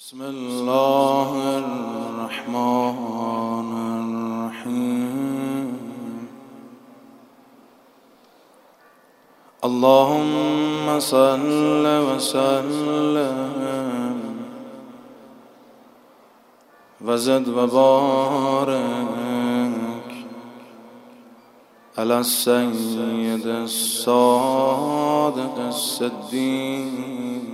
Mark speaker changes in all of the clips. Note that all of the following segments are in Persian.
Speaker 1: بسم الله الرحمن الرحیم. اللهم صل وسلم وزد وبارك على السيد الصادق الصديق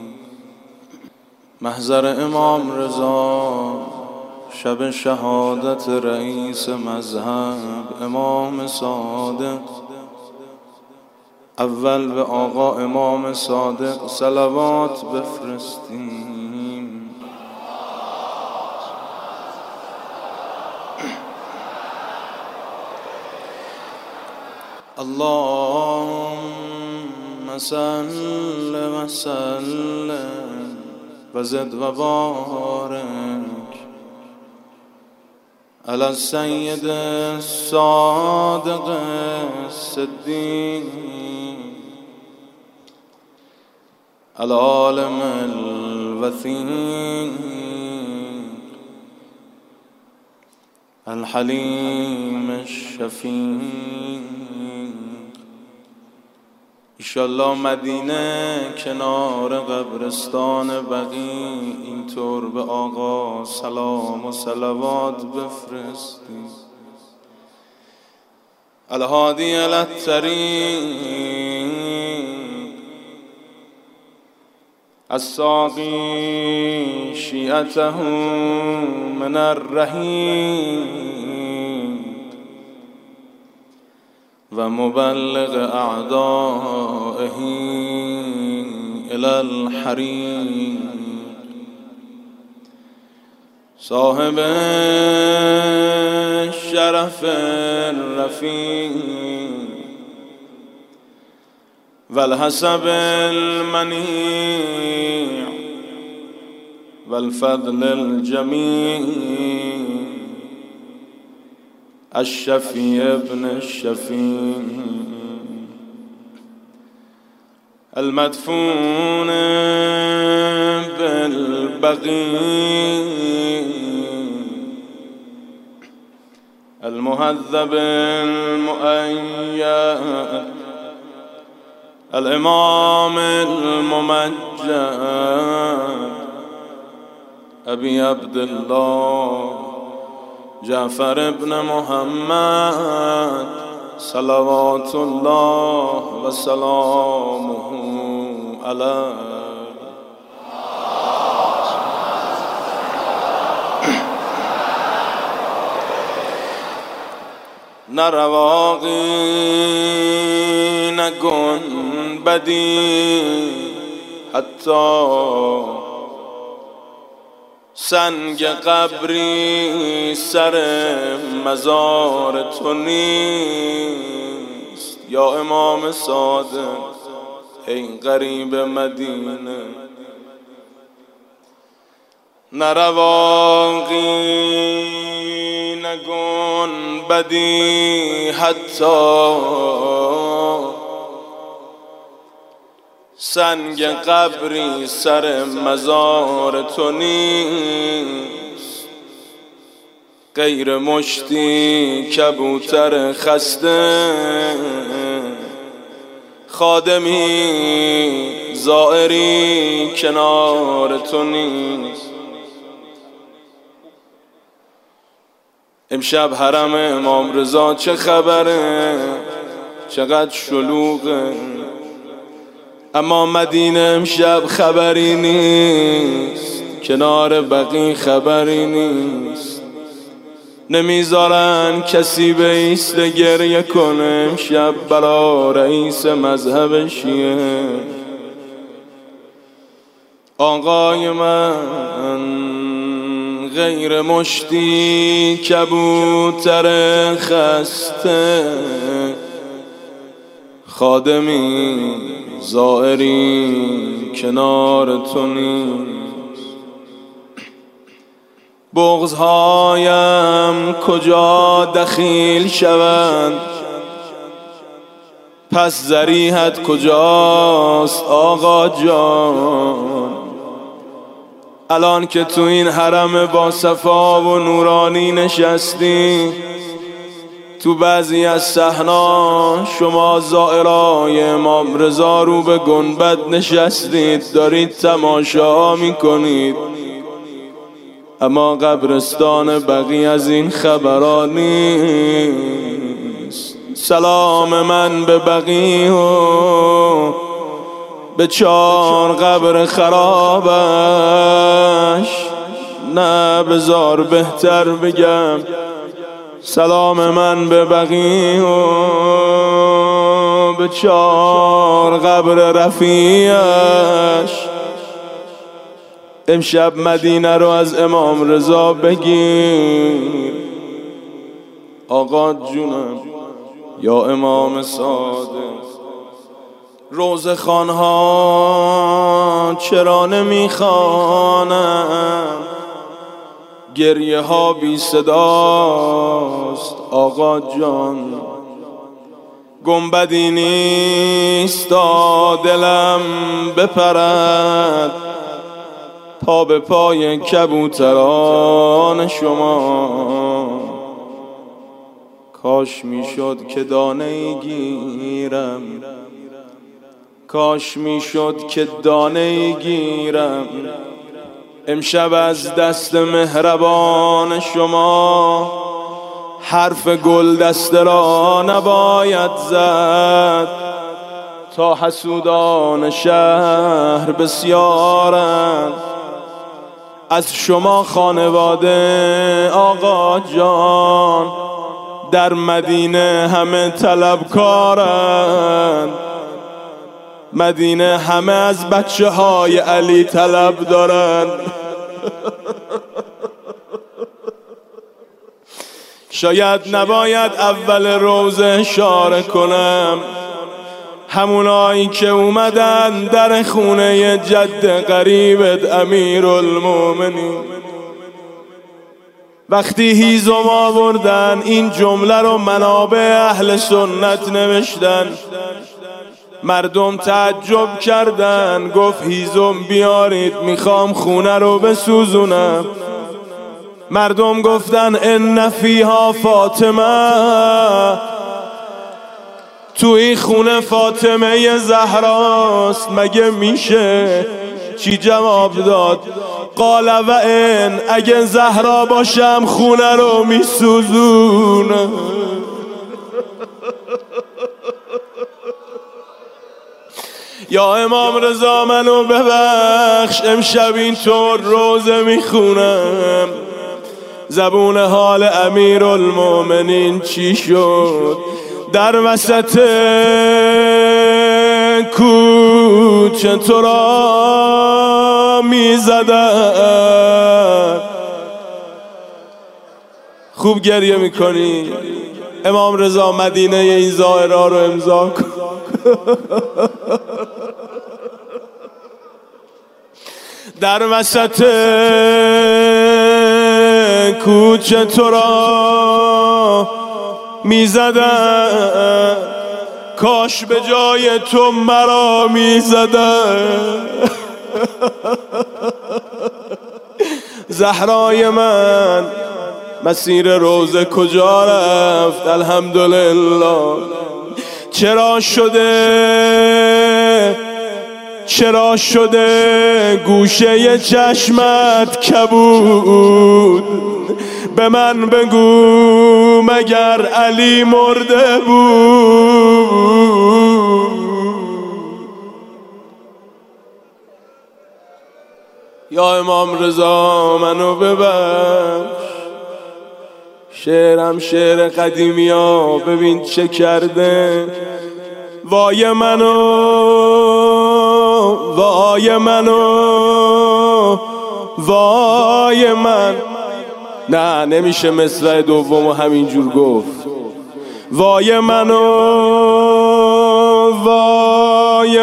Speaker 1: محضر امام رضا، شب شهادت رئیس مذهب امام صادق. اول به آقا امام صادق صلوات بفرستیم. اللهم صل وسلم وزد وبارك على السيد الصادق الصديق العالم الوثيق الحليم الشفيق. ایشالله مدینه کنار قبرستان بقیع اینطور به آقا سلام و صلوات بفرستید. الهادی علی الطریق الساقی شیعته من الرحیق و مبلغ اعدائه الى الحریق. صاحب الشرف الرفیع والحسب المنیع والفضل الجمیع الشفیع ابن الشفیع المدفون بالبقیع المهذب المؤید الامام الممجد ابی عبدالله جعفر ابن محمد صلوات الله و سلامه علیه. نه رواقی نه گنبدی حتی سنگ قبری سر مزار تو نیست یا امام صادق ای غریب مدینه. نه رواقی نه گنبدی حتی سنگ قبری سر مزار تو نیست غیر مشتی کبوتر خسته خادمی زائری کنار تو نیست. امشب حرم امام رضا چه خبره، چقدر شلوغه، اما مدینه امشب خبری نیست، کنار بقیع خبری نیست. نمیذارن کسی بایسته گریه کنه امشب برا رئیس مذهب شیعه. آقای من غیر مشتی کبوتر خسته خادمی زائری کنار تو نیست. بغض‌هایم کجا دخیل شوند، پس ذریحت کجاست آقا جان؟ الان که تو این حرم با صفا و نورانی نشستی، تو بعضی از صحنا شما زائرای امام رضا رو به گنبد نشستید، دارید تماشا میکنید، اما قبرستان بقی از این خبرها نیست. سلام من به بقی و به 4 قبر خرابش، نه بذار بهتر بگم سلام من به بقی و به 4 قبر رفیعش. امشب مدینه رو از امام رضا بگیر. آقا جونم یا امام صادق، روزه خوانها چرا نمیخوانم؟ گریه ها بی صداست آقا جان، گنبدی نیست تا دلم بپرد پا به پای کبوتران شما. کاش میشد که دانه گیرم، کاش میشد که دانه گیرم، امشب از دست مهربان شما. حرف گل دسته را نباید زد، تا حسودان شهر بسیارند. از شما خانواده آقا جان، در مدینه همه طلبکارند. مدینه همه از بچه های علی طلب دارن. شاید نباید اول روزه اشاره کنم، همونایی که اومدن در خونه جد قریبت امیرالمومنین، وقتی هیزم آوردن این جمله رو منابع اهل سنت نوشتن، مردم تعجب کردن. گفت هیزم بیارید میخوام خونه رو بسوزونم. مردم گفتن ان فیها فاطمه، تو این خونه فاطمه زهراست، مگه میشه؟ چی جواب داد؟ قال و ان، اگه زهرا باشم خونه رو میسوزونم. یا امام رضا منو ببخش، امشب اینطور روزه میخونم، زبون حال امیرالمومنین چی شد؟ در وسط کوچه تو را میزدن. خوب گریه میکنی؟ امام رضا مدینه این زائرها رو امضا کن. در وسط کوچه تو را میزدن، کاش به جای تو مرا میزدن. زهرای من مسیر روزه کجا رفت؟ الحمدلله. چرا شده گوشه چشمت کبود؟ به من بگو مگر علی مرده بود؟ یا امام رضا منو ببخش، شعرم شعر قدیمی ها ببین چه کرده. وای منو، وای منو، وای من. نه نمیشه مصرع دومو همینجور گفت. وای منو، وای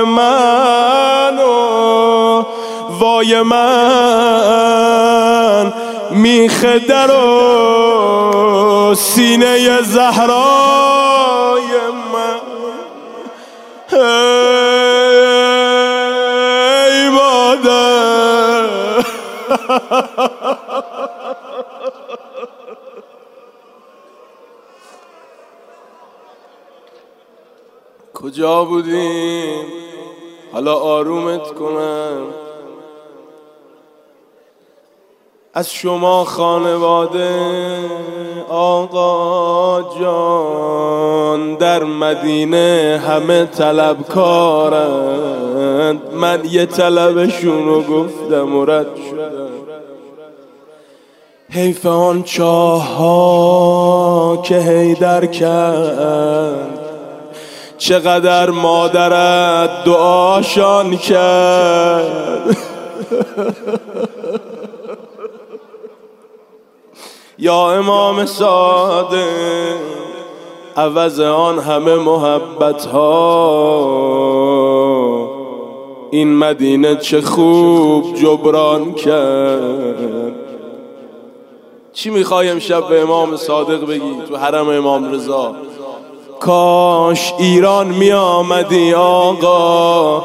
Speaker 1: منو، وای من، میخه در و سینه زهرای من. ای مادر کجا بودیم؟ حالا آرومت کنم. از شما خانواده آقا جان در مدینه همه طلبکارند. من یه طلبشون رو گفتم و رد شدم. حیف آن چاه ها که حیدر کرد، چقدر مادرت دعاشان کرد. یا امام صادق عوض آن همه محبت ها، این مدینه چه خوب جبران کرد. چی میخوای امشب به امام صادق بگی تو حرم امام رضا؟ کاش ایران می آمدی آقا،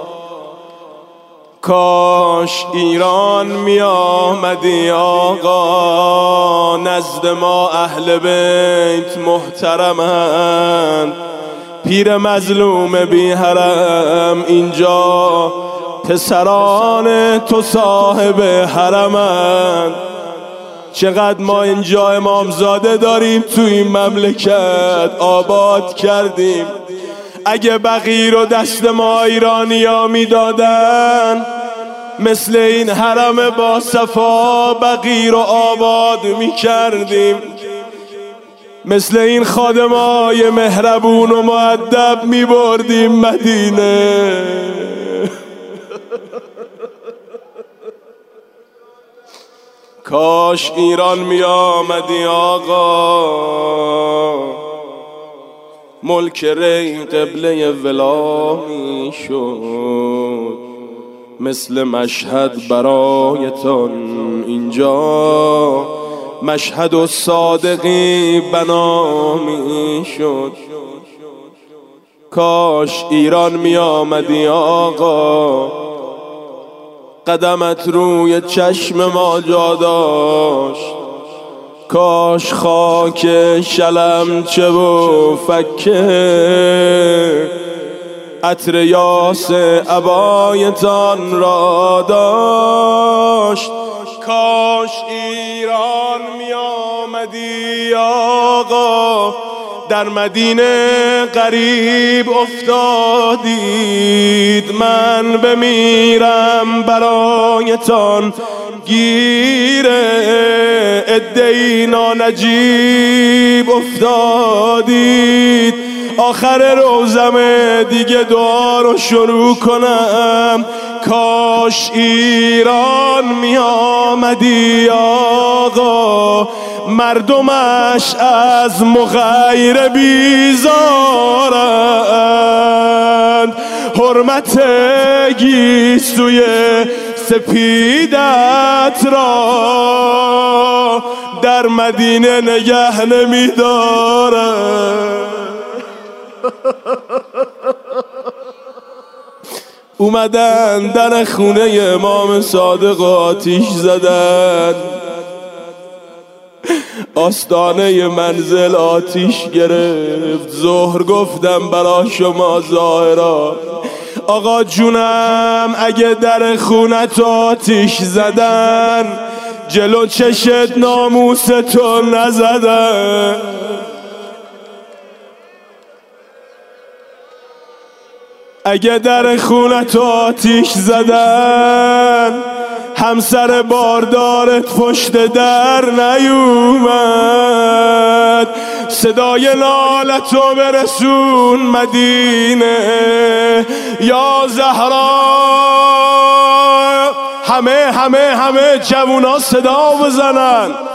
Speaker 1: کاش ایران می آمدی آقا. نزد ما اهل بیت محترمند، پیر مظلوم بی حرم اینجا، پسران تو صاحب حرمند. چقدر ما اینجا امامزاده داریم تو این مملکت، آباد کردیم. اگه بقیه رو دست ما ایرانیا میدادن، مثل این حرم با صفا بقیه رو آباد میکردیم. مثل این خادمای مهربون و مؤدب میبردیم مدینه. کاش ایران می آمدی آقا، ملک ری قبله ولا می شد. مثل مشهد برایتان اینجا، مشهد و صادقی بنا می شد. کاش ایران می آمدی آقا، قدمت روی چشم ما جا داشت. کاش خاک شلمچه و فکه عطر یاس عبایتان را داشت. کاش ایران می آمدی آقا، در مدینه غریب افتادید. من بمیرم برایتان گیره، عده‌ای نانجیب افتادید. آخر روزمه دیگه دعا رو شروع کنم. کاش ایران می آمدی آقا، مردمش از مغیر بیزارند. حرمت گیسوی سپیدت را در مدینه نگه نمی‌دارند. اومدن در خونه امام صادق آتیش زدن، آستانه منزل آتیش گرفت. ظهر گفتم برا شما ظاهرا، آقا جونم اگه در خونت آتیش زدن، جلو چشت ناموس تو نزدن. اگه در خونت آتیش زدن، همسر باردارت پشت در نیومد. صدای نالتو برسون مدینه یا زهرا. همه جوونا صدا بزنن.